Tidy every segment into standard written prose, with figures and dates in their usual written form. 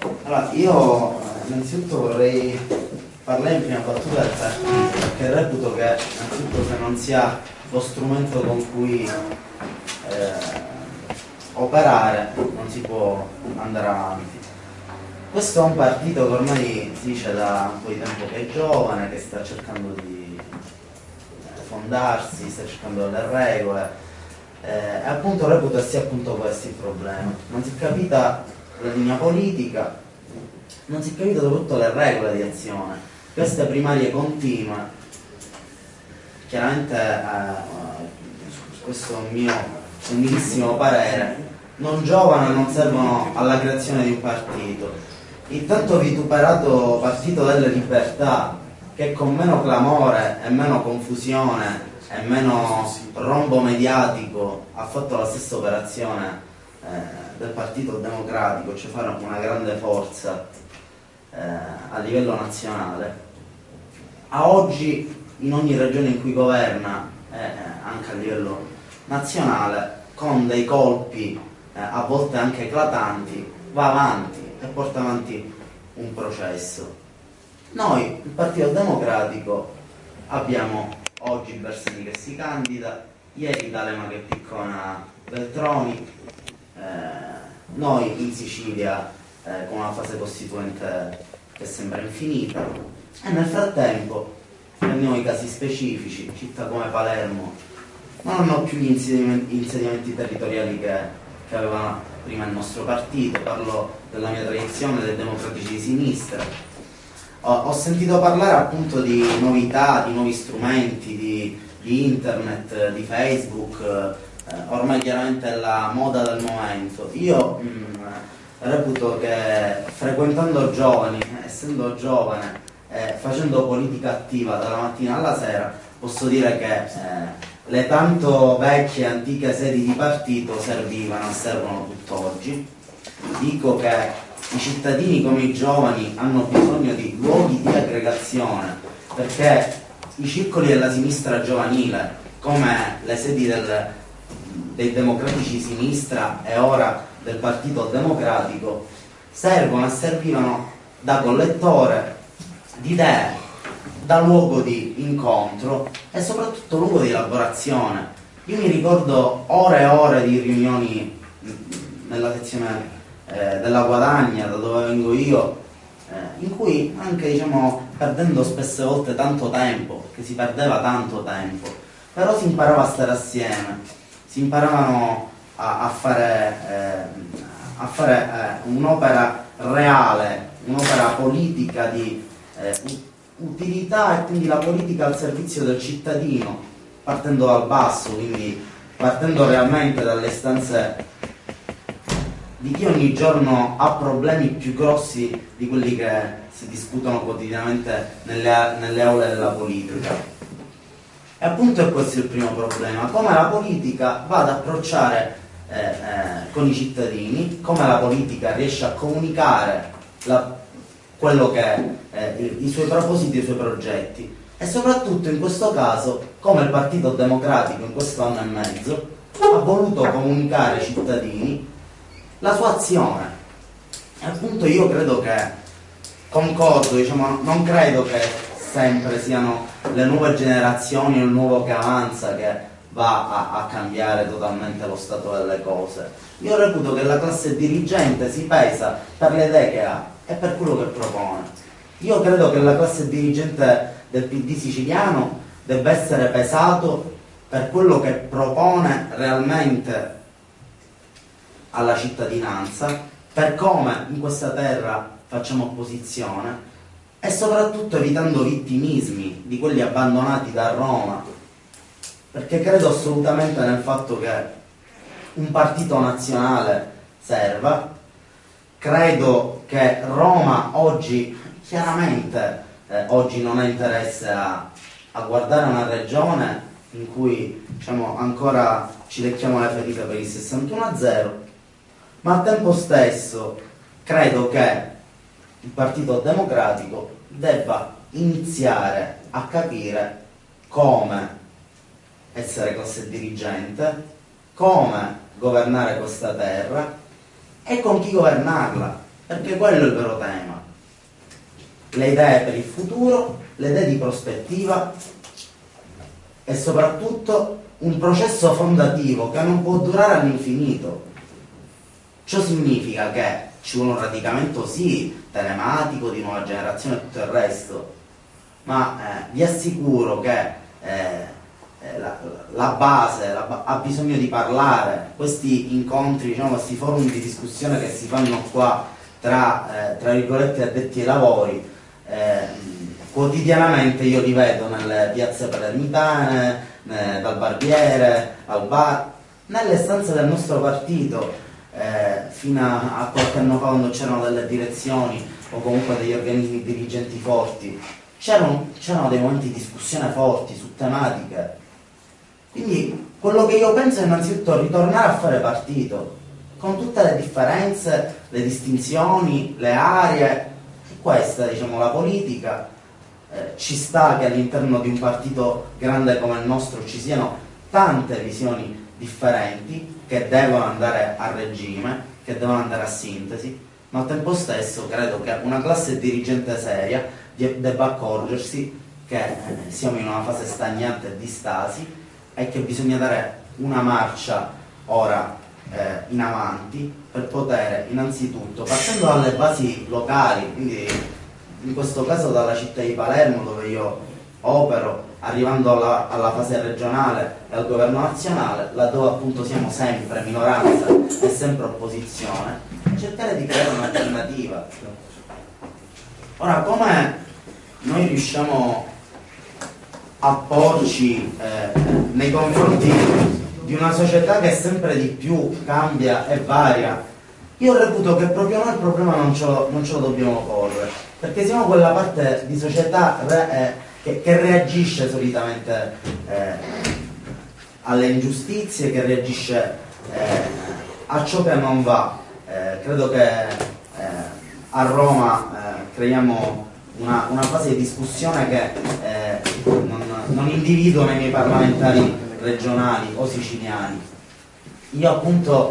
Allora, io innanzitutto vorrei parlare in prima battuta del partito, perché reputo che innanzitutto se non sia lo strumento con cui operare non si può andare avanti. Questo è un partito che ormai si dice da un po' di tempo che è giovane, che sta cercando di fondarsi, sta cercando delle regole, e appunto reputo sia appunto questo il problema. Non si è capita la linea politica, non si è capito soprattutto le regole di azione. Queste primarie continue, chiaramente questo è un mio umilissimo parere, non giovano e non servono alla creazione di un partito. Il tanto vituperato Partito delle Libertà, che con meno clamore e meno confusione e meno rombo mediatico ha fatto la stessa operazione del Partito Democratico, cioè fare una grande forza a livello nazionale, a oggi in ogni regione in cui governa anche a livello nazionale, con dei colpi a volte anche eclatanti, va avanti e porta avanti un processo. Noi, il Partito Democratico, abbiamo oggi Bersani che si candida, ieri D'Alema che piccona Veltroni, noi in Sicilia con una fase costituente che sembra infinita, e nel frattempo prendiamo i casi specifici, città come Palermo non hanno più gli insediamenti territoriali che aveva prima il nostro partito. Parlo della mia tradizione dei democratici di sinistra. Ho sentito parlare appunto di novità, di nuovi strumenti, di internet, di Facebook, ormai chiaramente è la moda del momento. Io reputo che frequentando giovani, essendo giovane, facendo politica attiva dalla mattina alla sera, posso dire che le tanto vecchie antiche sedi di partito servivano e servono tutt'oggi. Dico che i cittadini come i giovani hanno bisogno di luoghi di aggregazione, perché i circoli della sinistra giovanile, come le sedi dei democratici di sinistra e ora del Partito Democratico, servono e servivano da collettore di idee, da luogo di incontro e soprattutto luogo di elaborazione. Io mi ricordo ore e ore di riunioni nella sezione della Guadagna, da dove vengo io, in cui anche perdendo spesse volte tanto tempo, che si perdeva tanto tempo, però si imparava a stare assieme, si imparavano a fare un'opera reale, un'opera politica di utilità, e quindi la politica al servizio del cittadino, partendo dal basso, quindi partendo realmente dalle istanze di chi ogni giorno ha problemi più grossi di quelli che si discutono quotidianamente nelle aule della politica. E appunto è questo il primo problema: come la politica va ad approcciare con i cittadini, come la politica riesce a comunicare quello che i suoi propositi e i suoi progetti, e soprattutto in questo caso come il Partito Democratico in questo anno e mezzo ha voluto comunicare ai cittadini la sua azione. E appunto io credo che concordo, non credo che sempre siano le nuove generazioni o il nuovo che avanza che va a cambiare totalmente lo stato delle cose. Io reputo che la classe dirigente si pesa per le idee che ha e per quello che propone. Io credo che la classe dirigente del PD siciliano debba essere pesato per quello che propone realmente alla cittadinanza, per come in questa terra facciamo opposizione, e soprattutto evitando vittimismi di quelli abbandonati da Roma, perché credo assolutamente nel fatto che un partito nazionale serva. Credo che Roma oggi chiaramente oggi non ha interesse a guardare una regione in cui ancora ci lecchiamo le ferite per il 61-0, ma al tempo stesso credo che il Partito Democratico debba iniziare a capire come essere classe dirigente, come governare questa terra e con chi governarla. perché quello è il vero tema. Le idee per il futuro, le idee di prospettiva e soprattutto un processo fondativo che non può durare all'infinito. Ciò significa che ci vuole un radicamento sì, telematico, di nuova generazione e tutto il resto, ma vi assicuro che la base ha bisogno di parlare. Questi incontri, diciamo, questi forum di discussione che si fanno qua tra virgolette addetti ai lavori, quotidianamente io li vedo nelle piazze palermitane, dal barbiere al bar, nelle stanze del nostro partito. Fino a qualche anno fa, quando c'erano delle direzioni o comunque degli organismi dirigenti forti, c'erano dei momenti di discussione forti su tematiche. Quindi quello che io penso è innanzitutto ritornare a fare partito, con tutte le differenze, le distinzioni, le aree. Questa, diciamo, la politica. Ci sta che all'interno di un partito grande come il nostro ci siano tante visioni differenti che devono andare a regime, che devono andare a sintesi, ma al tempo stesso credo che una classe dirigente seria debba accorgersi che siamo in una fase stagnante di stasi e che bisogna dare una marcia ora in avanti per poter innanzitutto, partendo dalle basi locali, quindi in questo caso dalla città di Palermo dove io opero, arrivando alla fase regionale e al governo nazionale, laddove appunto siamo sempre minoranza e sempre opposizione, cercare di creare un'alternativa. Ora, come noi riusciamo a porci nei confronti di una società che sempre di più cambia e varia? Io reputo che proprio noi il problema non ce lo dobbiamo porre, perché siamo quella parte di società che reagisce solitamente alle ingiustizie, che reagisce a ciò che non va. Credo che a Roma creiamo una fase di discussione che non individuo nei miei parlamentari regionali o siciliani. Io appunto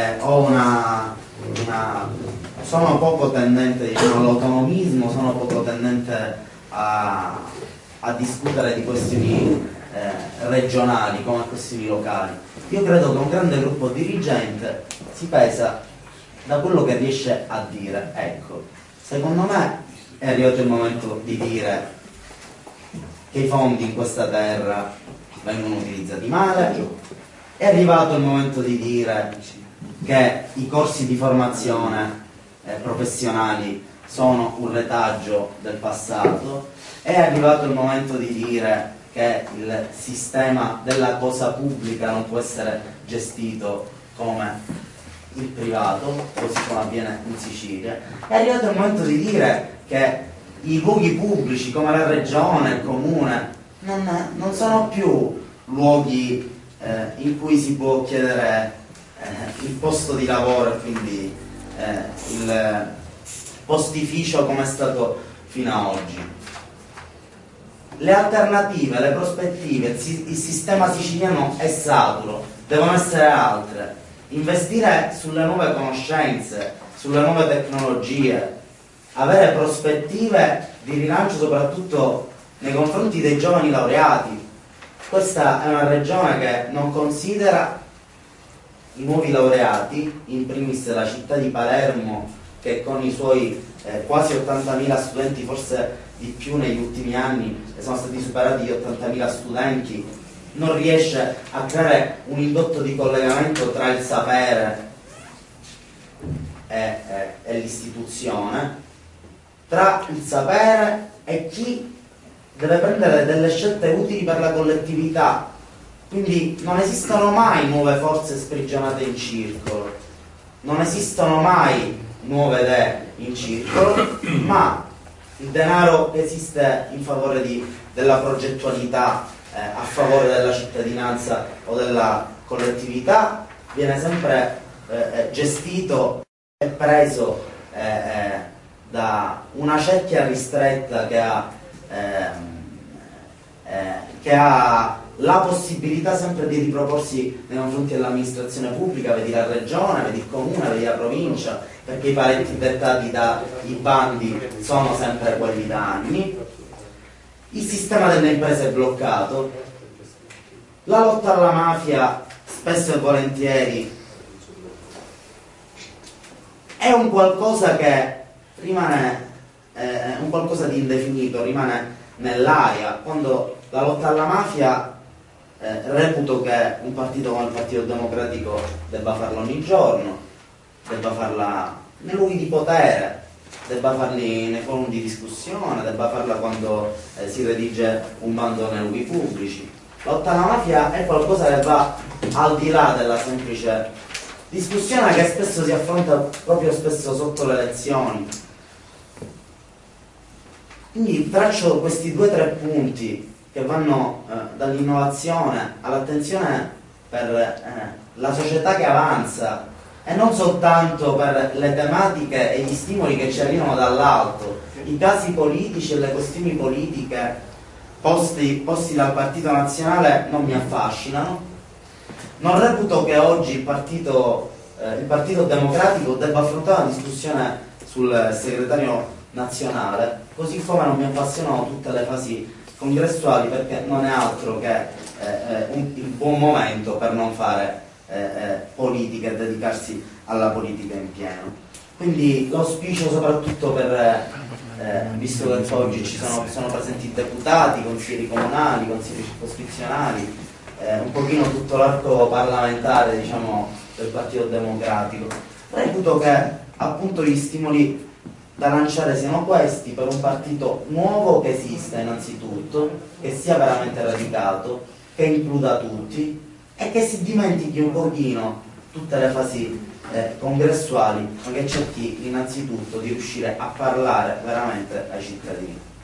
sono poco tendente, diciamo, all'autonomismo, sono poco tendente a discutere di questioni regionali come questioni locali. Io credo che un grande gruppo dirigente si pesa da quello che riesce a dire. Ecco, secondo me è arrivato il momento di dire che i fondi in questa terra vengono utilizzati male, è arrivato il momento di dire che i corsi di formazione professionali sono un retaggio del passato, è arrivato il momento di dire che il sistema della cosa pubblica non può essere gestito come il privato, così come avviene in Sicilia, è arrivato il momento di dire che i luoghi pubblici come la regione, il comune, non sono più luoghi in cui si può chiedere il posto di lavoro e quindi il postificio come è stato fino ad oggi. Le alternative, le prospettive, il sistema siciliano è saturo, devono essere altre. Investire sulle nuove conoscenze, sulle nuove tecnologie, avere prospettive di rilancio soprattutto nei confronti dei giovani laureati. Questa è una regione che non considera i nuovi laureati, in primis la città di Palermo, che con i suoi quasi 80.000 studenti, forse di più negli ultimi anni, sono stati superati gli 80.000 studenti, non riesce a creare un indotto di collegamento tra il sapere e l'istituzione, tra il sapere e chi deve prendere delle scelte utili per la collettività. Quindi non esistono mai nuove forze sprigionate in circolo, non esistono mai nuove idee in circolo, ma il denaro che esiste in favore della progettualità, a favore della cittadinanza o della collettività, viene sempre gestito e preso da una cerchia ristretta che ha la possibilità sempre di riproporsi nei confronti dell'amministrazione pubblica, vedi la regione, vedi il comune, vedi la provincia, perché i paletti dettati dai bandi sono sempre quelli da anni. Il sistema delle imprese è bloccato, la lotta alla mafia spesso e volentieri è un qualcosa che rimane, un qualcosa di indefinito, rimane nell'aria. Quando la lotta alla mafia, reputo che un partito come il Partito Democratico debba farla ogni giorno, debba farla nei luoghi di potere, debba farli nei forum di discussione, debba farla quando si redige un bando nei luoghi pubblici. La lotta alla mafia è qualcosa che va al di là della semplice discussione che spesso si affronta proprio spesso sotto le elezioni. Quindi traccio questi 2 o 3 punti che vanno dall'innovazione all'attenzione per la società che avanza e non soltanto per le tematiche e gli stimoli che ci arrivano dall'alto. I casi politici e le questioni politiche posti dal Partito Nazionale non mi affascinano. Non reputo che oggi il Partito Democratico debba affrontare una discussione sul segretario nazionale, così come non mi appassionano tutte le fasi congressuali, perché non è altro che il buon momento per non fare politica e dedicarsi alla politica in pieno. Quindi l'auspicio soprattutto visto che oggi sono presenti deputati, consiglieri comunali, consiglieri circoscrizionali, un pochino tutto l'arco parlamentare, diciamo, del Partito Democratico, reputo che appunto gli stimoli da lanciare siano questi per un partito nuovo che esista innanzitutto, che sia veramente radicato, che includa tutti e che si dimentichi un pochino tutte le fasi congressuali, ma che cerchi innanzitutto di riuscire a parlare veramente ai cittadini.